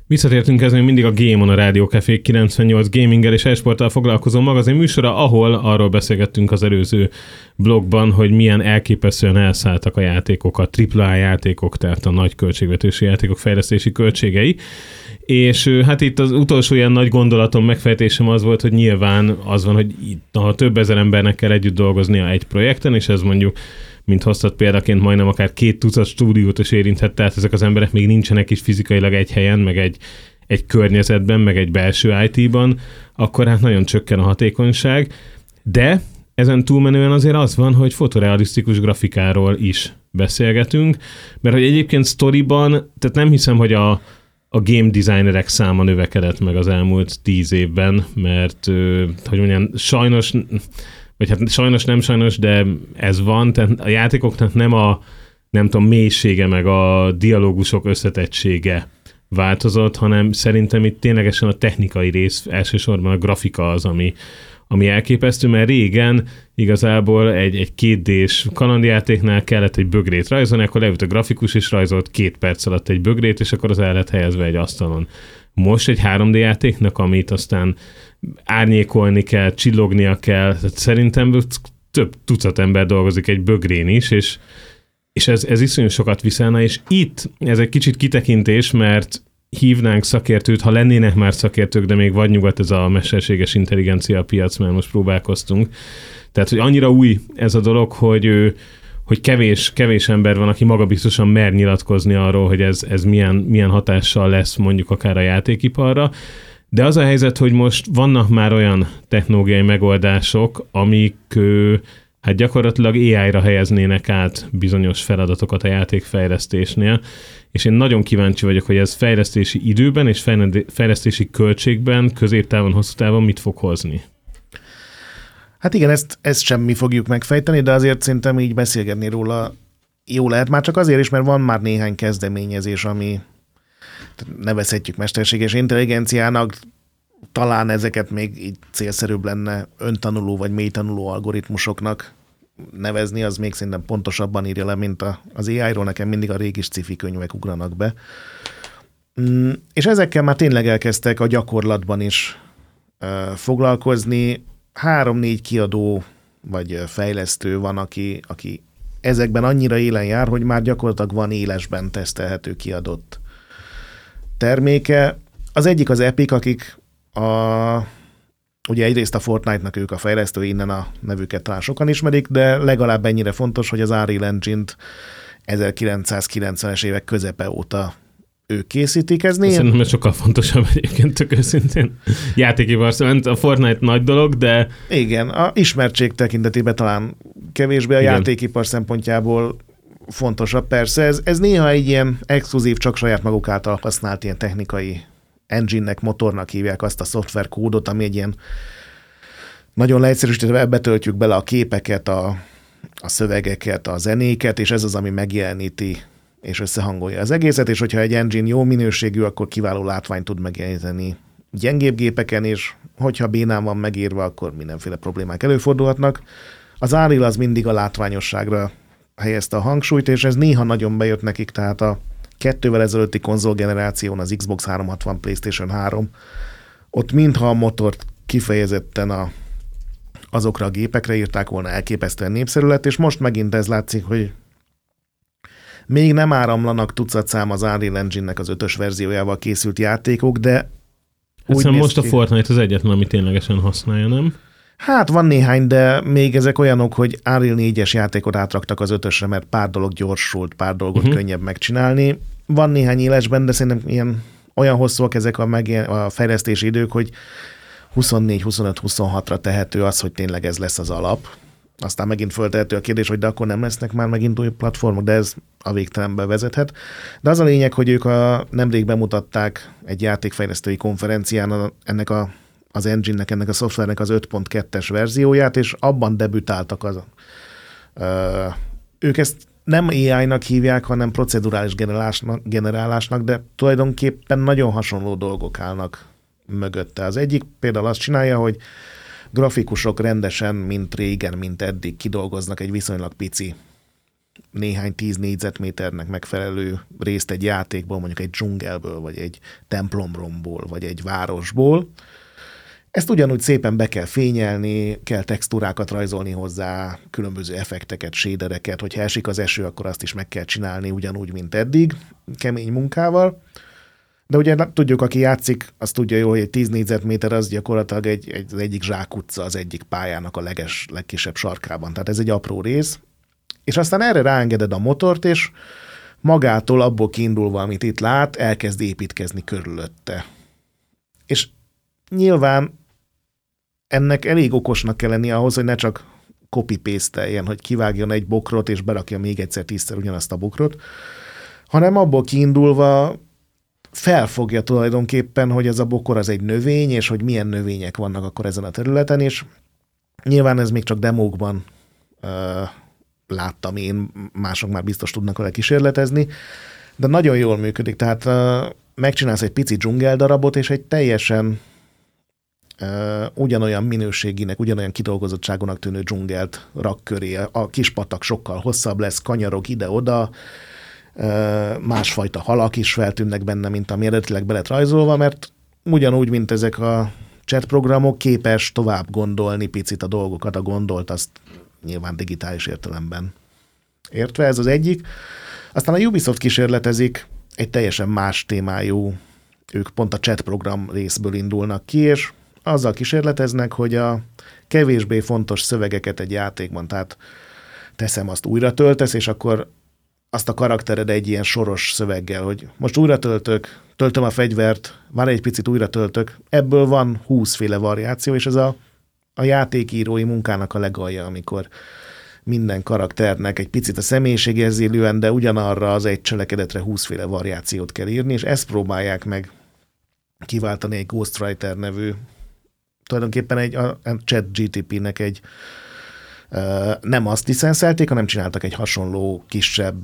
Visszatértünk, ez még mindig a Game On, a Rádió Café 98 gaminggel és e-sporttal foglalkozó magazin műsora, ahol arról beszélgettünk az előző blogban, hogy milyen elképesztően elszálltak a játékok, a AAA játékok, tehát a nagy költségvetési játékok fejlesztési költségei. És hát itt az utolsó ilyen nagy gondolatom, megfejtésem az volt, hogy nyilván az van, hogy itt, több ezer embernek kell együtt dolgoznia egy projekten, és ez mondjuk, mint hoztat példaként, majdnem akár 2 tucat stúdiót is érinthet, tehát ezek az emberek még nincsenek is fizikailag egy helyen, meg egy környezetben, meg egy belső IT-ban, akkor hát nagyon csökken a hatékonyság, de ezen túlmenően azért az van, hogy fotorealisztikus grafikáról is beszélgetünk, mert hogy egyébként sztoriban, tehát nem hiszem, hogy a game designerek száma növekedett meg az elmúlt 10 évben, mert hogy mondjam, sajnos, nem sajnos, de ez van, tehát a játékoknak nem a, nem tudom, mélysége, meg a dialógusok összetettsége változott, hanem szerintem itt ténylegesen a technikai rész, elsősorban a grafika az, ami elképesztő, mert régen igazából egy 2D-s kalandjátéknál kellett egy bögrét rajzolni, akkor leült a grafikus és rajzolt 2 perc alatt egy bögrét, és akkor az el lett helyezve egy asztalon. Most egy 3D játéknak, amit aztán árnyékolni kell, csillognia kell, tehát szerintem több tucat ember dolgozik egy bögrén is, és ez iszonyú sokat viselna, és itt ez egy kicsit kitekintés, mert hívnánk szakértőt, ha lennének már szakértők, de még vagy nyugat ez a mesterséges intelligencia piac, mert most próbálkoztunk. Tehát, hogy annyira új ez a dolog, hogy kevés ember van, aki magabiztosan mer nyilatkozni arról, hogy ez milyen hatással lesz mondjuk akár a játékiparra. De az a helyzet, hogy most vannak már olyan technológiai megoldások, amik hát gyakorlatilag AI-ra helyeznének át bizonyos feladatokat a játékfejlesztésnél, és én nagyon kíváncsi vagyok, hogy ez fejlesztési időben és fejlesztési költségben, középtávon, hosszú távon mit fog hozni. Hát igen, ezt sem mi fogjuk megfejteni, de azért szerintem így beszélgetni róla jó lehet, már csak azért is, mert van már néhány kezdeményezés, ami nevezhetjük mesterséges intelligenciának, talán ezeket még így célszerűbb lenne öntanuló vagy mélytanuló algoritmusoknak nevezni, az még szerintem pontosabban írja le, mint az AI-ról, nekem mindig a régi sci-fi könyvek ugranak be. És ezekkel már tényleg elkezdtek a gyakorlatban is foglalkozni. 3-4 kiadó vagy fejlesztő van, aki ezekben annyira élen jár, hogy már gyakorlatilag van élesben tesztelhető kiadott terméke. Az egyik az Epic, akik ugye egyrészt a Fortnite-nak ők a fejlesztői, innen a nevüket talán sokan ismerik, de legalább ennyire fontos, hogy az Unreal Engine-t 1990-es évek közepe óta ők készítik. Szerintem ez sokkal fontosabb egyébként, tök őszintén. Játékipar, a Fortnite nagy dolog, de... Igen, a ismertség tekintetében talán kevésbé, a játékipar szempontjából fontosabb. Persze, ez néha egy ilyen exkluzív, csak saját maguk által használt ilyen technikai engine-nek, motornak hívják azt a szoftverkódot, ami egy ilyen nagyon leegyszerűsítve betöltjük bele a képeket, a szövegeket, a zenéket, és ez az, ami megjeleníti és összehangolja az egészet, és hogyha egy engine jó minőségű, akkor kiváló látványt tud megjeleníteni gyengébb gépeken, és hogyha bénán van megírva, akkor mindenféle problémák előfordulhatnak. Az Unreal az mindig a látványosságra helyezte a hangsúlyt, és ez néha nagyon bejött nekik, tehát a 2-vel ezelőtti konzolgeneráción, az Xbox 360, PlayStation 3, ott mintha a motort kifejezetten azokra a gépekre írták volna, elképesztően népszerű lett, és most megint ez látszik, hogy még nem áramlanak tucatszám az Unreal Engine-nek az 5-ös verziójával készült játékok, de most a Fortnite az egyetlen, ami ténylegesen használja, nem? Hát van néhány, de még ezek olyanok, hogy Unreal 4-es játékot átraktak az 5-ösre, mert pár dolog gyorsult, pár dolgot könnyebb megcsinálni. Van néhány élesben, de szerintem olyan hosszúak ezek a fejlesztési idők, hogy 24, 25, 26-ra tehető az, hogy tényleg ez lesz az alap. Aztán megint föltehető a kérdés, hogy de akkor nem lesznek már megint új platformok, de ez a végtelenbe vezethet. De az a lényeg, hogy ők nemrég bemutatták egy játékfejlesztői konferencián ennek az engine-nek, ennek a szoftvernek az 5.2-es verzióját, és abban debütáltak ők ezt nem AI-nak hívják, hanem procedurális generálásnak, de tulajdonképpen nagyon hasonló dolgok állnak mögötte. Az egyik például azt csinálja, hogy grafikusok rendesen, mint régen, mint eddig kidolgoznak egy viszonylag pici néhány 10 négyzetméternek megfelelő részt egy játékból, mondjuk egy dzsungelből, vagy egy templomromból, vagy egy városból. Ezt ugyanúgy szépen be kell fényelni, kell textúrákat rajzolni hozzá, különböző effekteket, shadereket, hogyha esik az eső, akkor azt is meg kell csinálni ugyanúgy, mint eddig, kemény munkával. De ugye tudjuk, aki játszik, azt tudja jól, hogy egy 10 négyzetméter az gyakorlatilag az egyik zsákutca az egyik pályának a legkisebb sarkában. Tehát ez egy apró rész. És aztán erre ráengeded a motort, és magától abból kiindulva, amit itt lát, elkezd építkezni körülötte. És nyilván ennek elég okosnak kell lenni ahhoz, hogy ne csak copy-paste-eljen, hogy kivágjon egy bokrot, és berakja még egyszer 10-szer ugyanazt a bokrot, hanem abból kiindulva felfogja tulajdonképpen, hogy ez a bokor az egy növény, és hogy milyen növények vannak akkor ezen a területen, és nyilván ez még csak demókban láttam én, mások már biztos tudnak vele kísérletezni, de nagyon jól működik, tehát megcsinálsz egy pici dzsungeldarabot, és egy teljesen ugyanolyan minőségének, ugyanolyan kidolgozottságúnak tűnő dzsungelt rak köré. A kis patak sokkal hosszabb lesz, kanyarok ide-oda, másfajta halak is feltűnnek benne, mint ami eredetileg be lett rajzolva, mert ugyanúgy, mint ezek a chat programok, képes tovább gondolni picit a dolgokat, a gondolt azt nyilván digitális értelemben értve, ez az egyik. Aztán a Ubisoft kísérletezik egy teljesen más témájú, ők pont a chat program részből indulnak ki, és azzal kísérleteznek, hogy a kevésbé fontos szövegeket egy játékban, tehát teszem azt újra töltesz, és akkor azt a karaktered egy ilyen soros szöveggel, hogy most újra töltöm a fegyvert, már egy picit újra töltök, ebből van 20 féle variáció, és ez a játékírói munkának a legalja, amikor minden karakternek egy picit a személyiségéhez illően, de ugyanarra az egy cselekedetre 20 féle variációt kell írni, és ezt próbálják meg kiváltani egy Ghostwriter nevű, tulajdonképpen a ChatGPT-nek egy nem azt licenszelték, hanem csináltak egy hasonló kisebb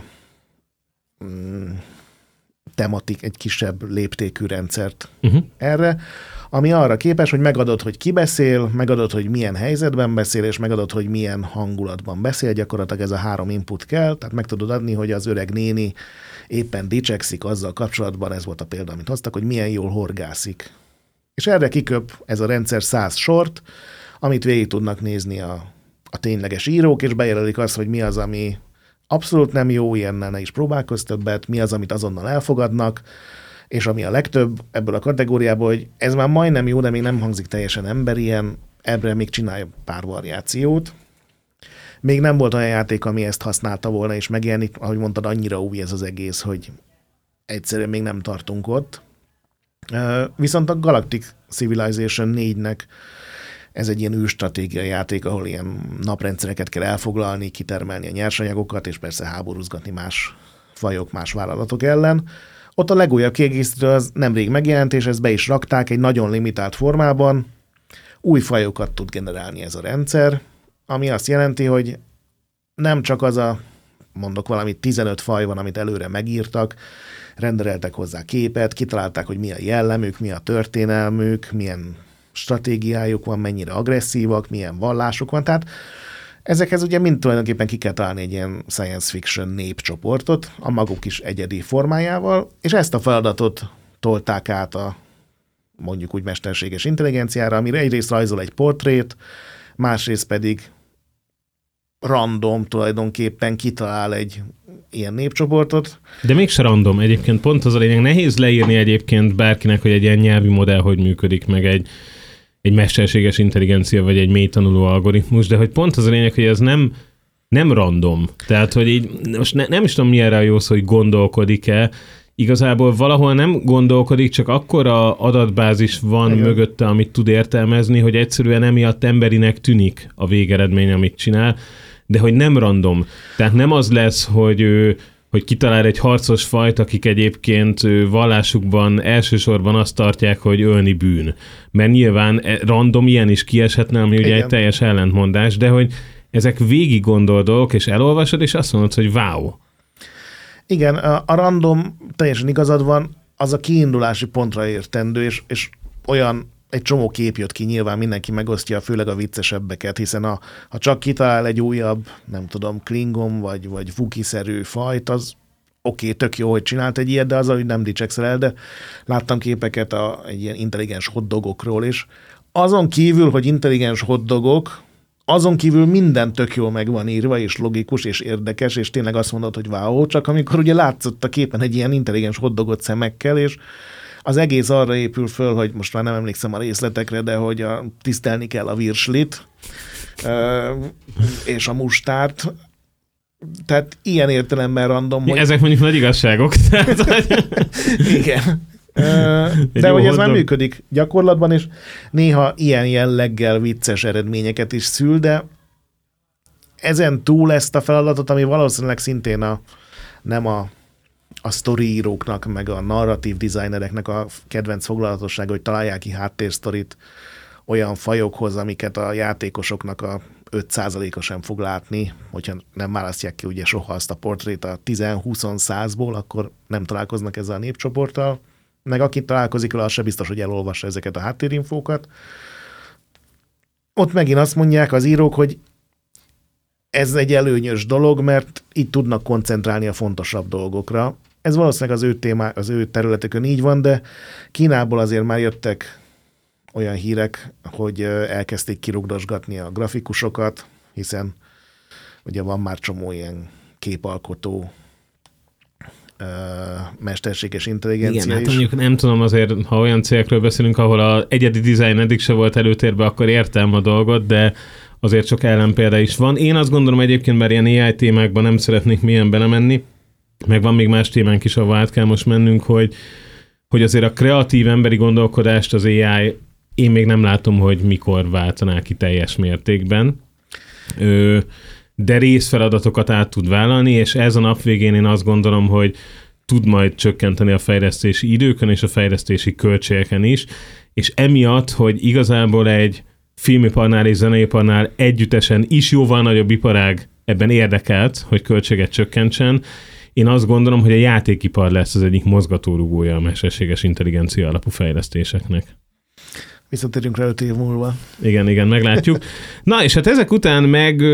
egy kisebb léptékű rendszert erre, ami arra képes, hogy megadod, hogy ki beszél, megadod, hogy milyen helyzetben beszél, és megadod, hogy milyen hangulatban beszél. Gyakorlatilag ez a 3 input kell, tehát meg tudod adni, hogy az öreg néni éppen dicsekszik azzal kapcsolatban, ez volt a példa, amit hoztak, hogy milyen jól horgászik. És erre kiköp ez a rendszer 100 sort, amit végig tudnak nézni a tényleges írók, és bejelölik azt, hogy mi az, ami abszolút nem jó, ilyennel ne is próbálkozz többet, mi az, amit azonnal elfogadnak, és ami a legtöbb ebből a kategóriából, hogy ez már majdnem jó, de még nem hangzik teljesen emberien, ebbre még csinálja pár variációt. Még nem volt olyan játék, ami ezt használta volna, és megjelenik, ahogy mondtad, annyira új ez az egész, hogy egyszerűen még nem tartunk ott. Viszont a Galactic Civilization 4-nek ez egy ilyen űrstratégiai játék, ahol ilyen naprendszereket kell elfoglalni, kitermelni a nyersanyagokat, és persze háborúzgatni más fajok, más vállalatok ellen. Ott a legújabb kiegészítő az nemrég megjelent, és ezt be is rakták egy nagyon limitált formában. Új fajokat tud generálni ez a rendszer, ami azt jelenti, hogy nem csak az mondok valamit, 15 faj van, amit előre megírtak, rendeltek hozzá képet, kitalálták, hogy mi a jellemük, mi a történelmük, milyen stratégiájuk van, mennyire agresszívak, milyen vallásuk van, tehát ezekhez ugye mind tulajdonképpen ki kell találni egy ilyen science fiction népcsoportot, a maguk is egyedi formájával, és ezt a feladatot tolták át a mondjuk úgy mesterséges intelligenciára, amire egyrészt rajzol egy portrét, másrészt pedig random tulajdonképpen kitalál egy ilyen népcsoportot. De mégse random egyébként, pont az a lényeg, nehéz leírni egyébként bárkinek, hogy egy ilyen nyelvi modell hogy működik, meg egy mesterséges intelligencia, vagy egy mélytanuló algoritmus, de hogy pont az a lényeg, hogy ez nem random. Tehát, hogy így, most nem is tudom, mi erre a jó szó, hogy gondolkodik-e. Igazából valahol nem gondolkodik, csak akkora adatbázis van mögötte, amit tud értelmezni, hogy egyszerűen emiatt emberinek tűnik a végeredmény, amit csinál, de hogy nem random. Tehát nem az lesz, hogy kitalál egy harcos fajt, akik egyébként vallásukban elsősorban azt tartják, hogy ölni bűn. Mert nyilván random ilyen is kieshetne, ami ugye egy teljes ellentmondás, de hogy ezek végig gondol dolgok, és elolvasod, és azt mondod, hogy wow. Igen, a random, teljesen igazad van, az a kiindulási pontra értendő, és olyan egy csomó kép jött ki, nyilván mindenki megosztja, főleg a viccesebbeket, hiszen ha csak kitalál egy újabb, nem tudom, Klingon vagy Wookiee-szerű fajt, az oké, tök jó, hogy csinált egy ilyet, de azzal, hogy nem dicsekszel el, de láttam képeket egy ilyen intelligens hotdogokról is. Azon kívül, hogy intelligens hotdogok, azon kívül minden tök jól meg van írva, és logikus, és érdekes, és tényleg azt mondod, hogy wow, csak amikor ugye látszott a képen egy ilyen intelligens hotdogot szemekkel, és az egész arra épül föl, hogy most már nem emlékszem a részletekre, de hogy tisztelni kell a virslit, és a mustárt. Tehát ilyen értelemben random, hogy... Ezek mondjuk nagy igazságok. Igen. De hogy ez már működik gyakorlatban, és néha ilyen jelleggel vicces eredményeket is szül, de ezen túl ezt a feladatot, ami valószínűleg szintén nem a sztoriíróknak, meg a narratív designereknek a kedvenc foglalatossága, hogy találják ki háttérsztorit olyan fajokhoz, amiket a játékosoknak a 5%-a sem fog látni, hogyha nem választják ki ugye soha azt a portrét a 10-20-100-ból, akkor nem találkoznak ezzel a népcsoporttal, meg aki találkozik vele, az se biztos, hogy elolvassa ezeket a háttérinfókat. Ott megint azt mondják az írók, hogy ez egy előnyös dolog, mert így tudnak koncentrálni a fontosabb dolgokra. Ez valószínűleg az ő területükön így van, de Kínából azért már jöttek olyan hírek, hogy elkezdték kirugdosgatni a grafikusokat, hiszen ugye van már csomó ilyen képalkotó mesterséges intelligencia. Igen, hát mondjuk nem tudom, azért, ha olyan cégekről beszélünk, ahol az egyedi dizájn eddig se volt előtérbe, akkor értem a dolgot, de azért sok ellenpélda is van. Én azt gondolom egyébként, mert ilyen AI témákban nem szeretnék mélyen belemenni, meg van még más témánk is, ahol át kell most mennünk, hogy azért a kreatív emberi gondolkodást az AI, én még nem látom, hogy mikor váltaná ki teljes mértékben. De részfeladatokat át tud vállalni, és ez a nap végén én azt gondolom, hogy tud majd csökkenteni a fejlesztési időkön és a fejlesztési költségeken is, és emiatt, hogy igazából egy filmiparnál és zeneiparnál együttesen is jóval nagyobb iparág ebben érdekelt, hogy költséget csökkentsen, én azt gondolom, hogy a játékipar lesz az egyik mozgatórugója a mesterséges intelligencia alapú fejlesztéseknek. Visszatérünk rá 5 év múlva. Igen, meglátjuk. Na, és hát ezek után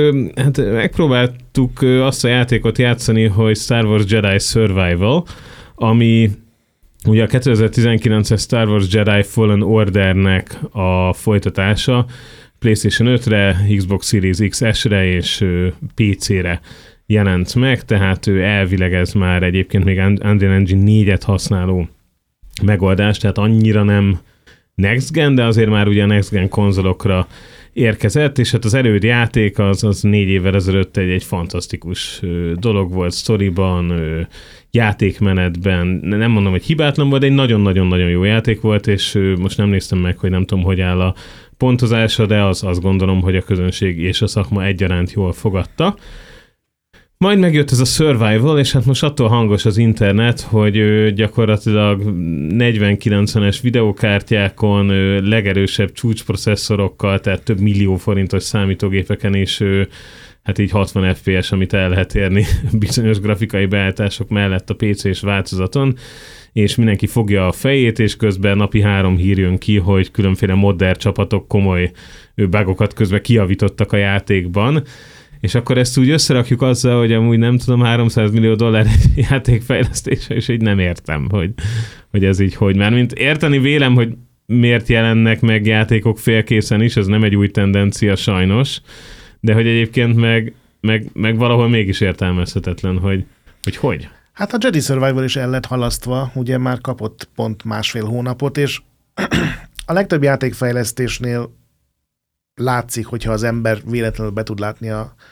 megpróbáltuk azt a játékot játszani, hogy Star Wars Jedi Survival, ami ugye a 2019-es Star Wars Jedi Fallen Ordernek a folytatása PlayStation 5-re, Xbox Series X-re és PC-re jelent meg, tehát elvileg ez már egyébként még Unreal Engine 4-et használó megoldás, tehát annyira nem Next Gen, de azért már ugye a Next Gen konzolokra érkezett, és hát az előd játék az 4 évvel ezelőtt egy fantasztikus dolog volt sztoriban, játékmenetben, nem mondom, hogy hibátlan volt, de egy nagyon-nagyon-nagyon jó játék volt, és most nem néztem meg, hogy nem tudom, hogy áll a pontozása, de azt gondolom, hogy a közönség és a szakma egyaránt jól fogadta. Majd megjött ez a Survival, és hát most attól hangos az internet, hogy gyakorlatilag 4090-es videokártyákon, legerősebb csúcsprocesszorokkal, tehát több millió forintos számítógépeken is, hát így 60 FPS, amit el lehet érni bizonyos grafikai beállítások mellett a PC-s változaton, és mindenki fogja a fejét, és közben napi 3 hír jön ki, hogy különféle modder csapatok komoly bugokat közben kijavítottak a játékban. És akkor ezt úgy összerakjuk azzal, hogy amúgy nem tudom, $300 millió játékfejlesztése, és így nem értem, hogy ez így hogy. Mármint érteni vélem, hogy miért jelennek meg játékok félkészen is, ez nem egy új tendencia sajnos, de hogy egyébként meg valahol mégis értelmezhetetlen, hogy. Hát a Jedi Survival is el lett halasztva, ugye már kapott pont 1,5 hónapot, és a legtöbb játékfejlesztésnél látszik, hogyha az ember véletlenül be tud látni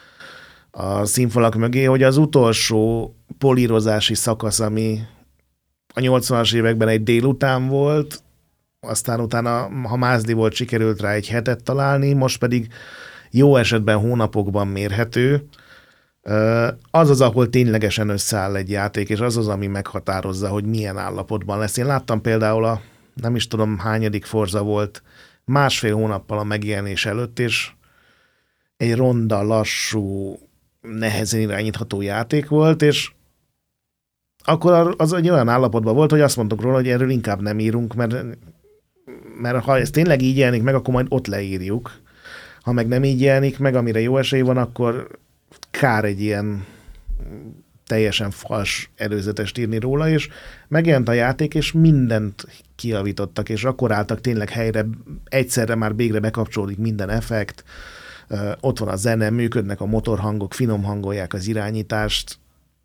a színfalak mögé, hogy az utolsó polírozási szakasz, ami a 80-as években egy délután volt, aztán utána, ha mázli volt, sikerült rá egy hetet találni, most pedig jó esetben hónapokban mérhető. Az, ahol ténylegesen összeáll egy játék, és az, ami meghatározza, hogy milyen állapotban lesz. Én láttam például nem is tudom hányadik Forza volt, 1,5 hónappal a megjelenés előtt, és egy ronda, lassú, nehezen irányítható játék volt, és akkor az egy olyan állapotban volt, hogy azt mondtuk róla, hogy erről inkább nem írunk, mert mert ha ez tényleg így jelenik meg, akkor majd ott leírjuk. Ha meg nem így jelenik meg, amire jó esély van, akkor kár egy ilyen teljesen fals előzetest írni róla, és megjelent a játék, és mindent kijavítottak, és akkor álltak tényleg helyre, egyszerre már végre bekapcsolódik minden effekt, ott van a zene, működnek a motorhangok, finom hangolják az irányítást,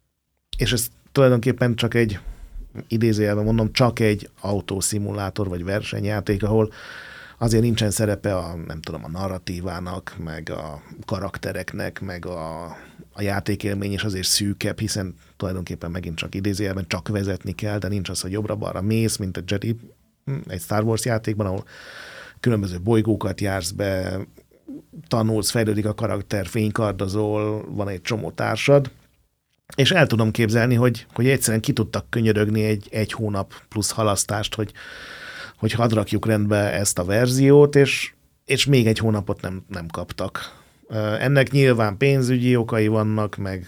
és ez tulajdonképpen csak egy, idézőjelben mondom, csak egy autószimulátor vagy versenyjáték, ahol azért nincsen szerepe a narratívának, meg a karaktereknek, meg a játékélmény is azért szűkebb, hiszen tulajdonképpen megint csak idézőjelben csak vezetni kell, de nincs az, hogy jobbra-balra mész, mint a Jedi egy Star Wars játékban, ahol különböző bolygókat jársz be, tanulsz, fejlődik a karakter, fénykardozol, van egy csomó társad, és el tudom képzelni, hogy egyszerűen ki tudtak könyörögni egy hónap plusz halasztást, hogy hadd rakjuk rendbe ezt a verziót, és még egy hónapot nem kaptak. Ennek nyilván pénzügyi okai vannak, meg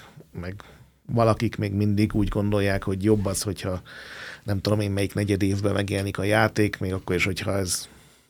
valakik még mindig úgy gondolják, hogy jobb az, hogyha nem tudom én melyik negyed évben megjelenik a játék, még akkor is, hogyha ez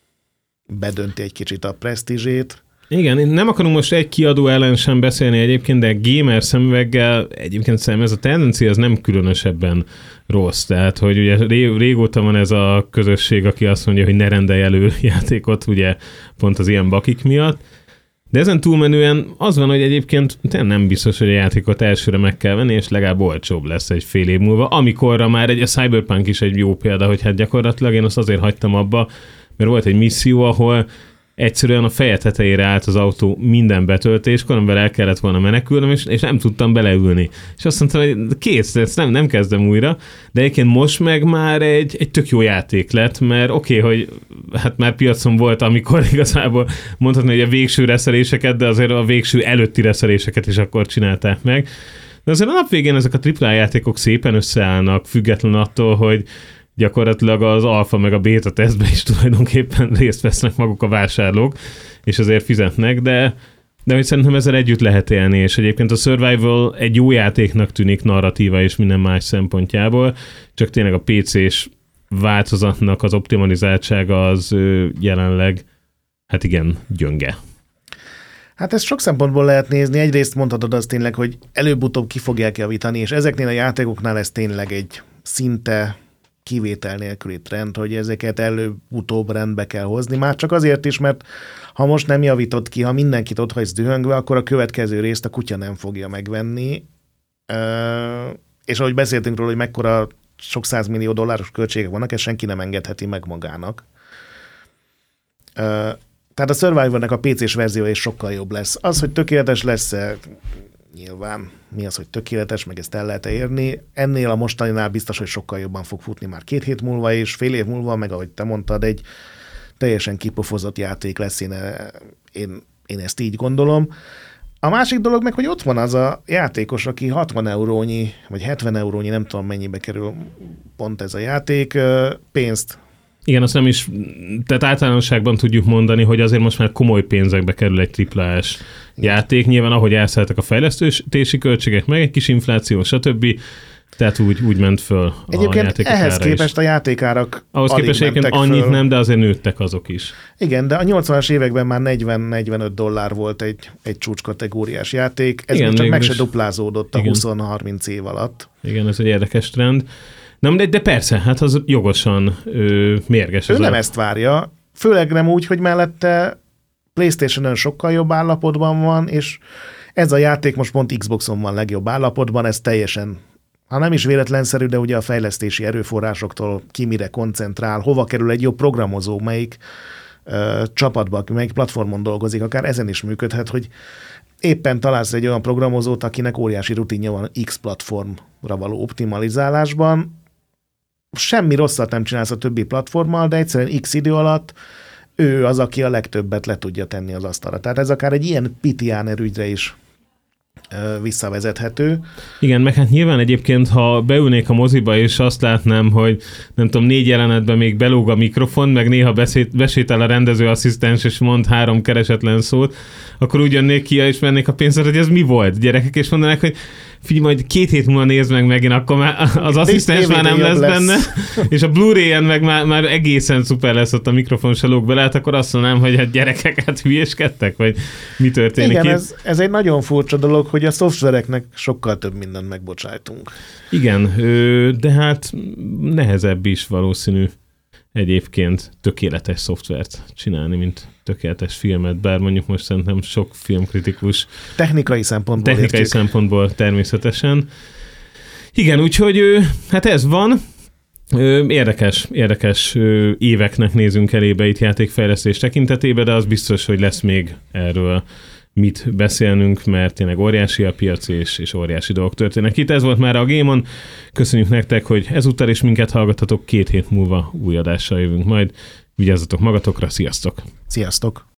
bedönti egy kicsit a presztízsét. Igen, én nem akarunk most egy kiadó ellen sem beszélni egyébként, de gamer szemüveggel egyébként szerintem ez a tendencia az nem különösebben rossz. Tehát, hogy ugye régóta van ez a közösség, aki azt mondja, hogy ne rendelj elő játékot, ugye pont az ilyen bakik miatt. De ezen túlmenően az van, hogy egyébként nem biztos, hogy a játékot elsőre meg kell venni, és legalább olcsóbb lesz egy fél év múlva, amikorra már a Cyberpunk is egy jó példa, hogy hát gyakorlatilag én azt azért hagytam abba, mert volt egy misszió, ahol egyszerűen a feje tetejére állt az autó minden betöltéskor, amivel el kellett volna menekülnem, és nem tudtam beleülni. És azt mondtam, hogy kész, ezt nem kezdem újra, de egyébként most meg már egy tök jó játék lett, mert oké, hogy hát már piacon volt, amikor igazából mondhatni, hogy a végső reszeléseket, de azért a végső előtti reszeléseket is akkor csinálták meg. De azért a nap végén ezek a AAA játékok szépen összeállnak, független attól, hogy gyakorlatilag az alfa meg a beta tesztben is tulajdonképpen részt vesznek maguk a vásárlók, és azért fizetnek, de hogy szerintem ezzel együtt lehet élni, és egyébként a Survival egy jó játéknak tűnik narratíva és minden más szempontjából, csak tényleg a PC-s változatnak az optimalizáltsága az jelenleg, hát igen, gyönge. Hát ezt sok szempontból lehet nézni. Egyrészt mondhatod azt tényleg, hogy előbb-utóbb ki fogják javítani, és ezeknél a játékoknál ez tényleg egy szinte kivétel nélküli trend, hogy ezeket előbb-utóbb rendbe kell hozni. Már csak azért is, mert ha most nem javítod ki, ha mindenkit ott hagysz dühöngve, akkor a következő részt a kutya nem fogja megvenni. És ahogy beszéltünk róla, hogy mekkora sok $100 millió költségek vannak, ezt senki nem engedheti meg magának. Tehát a Survivornek a PC-s verzió is sokkal jobb lesz. Az, hogy tökéletes lesz, nyilván mi az, hogy tökéletes, meg ezt el lehet érni. Ennél a mostaninál biztos, hogy sokkal jobban fog futni már 2 hét múlva, és fél év múlva, meg ahogy te mondtad, egy teljesen kipofozott játék lesz, én ezt így gondolom. A másik dolog meg, hogy ott van az a játékos, aki 60 eurónyi, vagy 70 eurónyi, nem tudom mennyibe kerül pont ez a játék, pénzt. Igen, azt nem is, tehát általánosságban tudjuk mondani, hogy azért most már komoly pénzekbe kerül egy AAA-s játék. Nyilván, ahogy elszálltak a fejlesztési költségek, meg egy kis infláció, stb. Tehát úgy ment föl egyébként a játékok ehhez ára képest is. A játékárak ahhoz képest egyébként annyit föl. Nem, de azért nőttek azok is. Igen, de a 80-as években már $40-45 volt egy csúcskategóriás játék. Ez igen, csak meg se duplázódott a 20-30 év alatt. Igen, ez egy érdekes trend. Nem, de persze, hát az jogosan mérges. Ő nem ezt várja, főleg nem úgy, hogy mellette PlayStation-ön sokkal jobb állapotban van, és ez a játék most pont Xboxon van legjobb állapotban, ez teljesen, ha nem is véletlenszerű, de ugye a fejlesztési erőforrásoktól ki mire koncentrál, hova kerül egy jobb programozó, melyik csapatba, melyik platformon dolgozik, akár ezen is működhet, hogy éppen találsz egy olyan programozót, akinek óriási rutinja van X platformra való optimalizálásban. Semmi rosszat nem csinálsz a többi platformmal, de egyszerűen X idő alatt ő az, aki a legtöbbet le tudja tenni az asztalra. Tehát ez akár egy ilyen pitiáner ügyre is visszavezethető. Igen, meg hát nyilván egyébként, ha beülnék a moziba, és azt látnám, hogy nem tudom, 4 jelenetben még belóg a mikrofon, meg néha besétál a rendezőasszisztens, és mond 3 keresetlen szót, akkor úgy jönnék ki, és mennék a pénzre, hogy ez mi volt, gyerekek, és mondanák, hogy figyelj, majd 2 hét múlva nézd meg megint, akkor már az asszisztens már nem lesz benne, és a Blu-ray-en meg már egészen szuper lesz ott a mikrofon se lóg bele, hát akkor azt mondanám, hogy a gyerekek hát hülyéskedtek, vagy mi történik igen, itt? ez egy nagyon furcsa dolog, hogy a szoftvereknek sokkal több mindent megbocsájtunk. Igen, de hát nehezebb is valószínű egyébként tökéletes szoftvert csinálni, mint tökéletes filmet, bár mondjuk most szerintem sok filmkritikus technikai szempontból természetesen. Igen, úgyhogy hát ez van. Érdekes éveknek nézünk elébe itt játékfejlesztés tekintetében, de az biztos, hogy lesz még erről mit beszélnünk, mert tényleg óriási a piac, és óriási dolgok történnek itt. Ez volt már a Game On. Köszönjük nektek, hogy ezúttal is minket hallgattatok. 2 hét múlva új adással jövünk majd. Vigyázzatok magatokra, sziasztok! Sziasztok!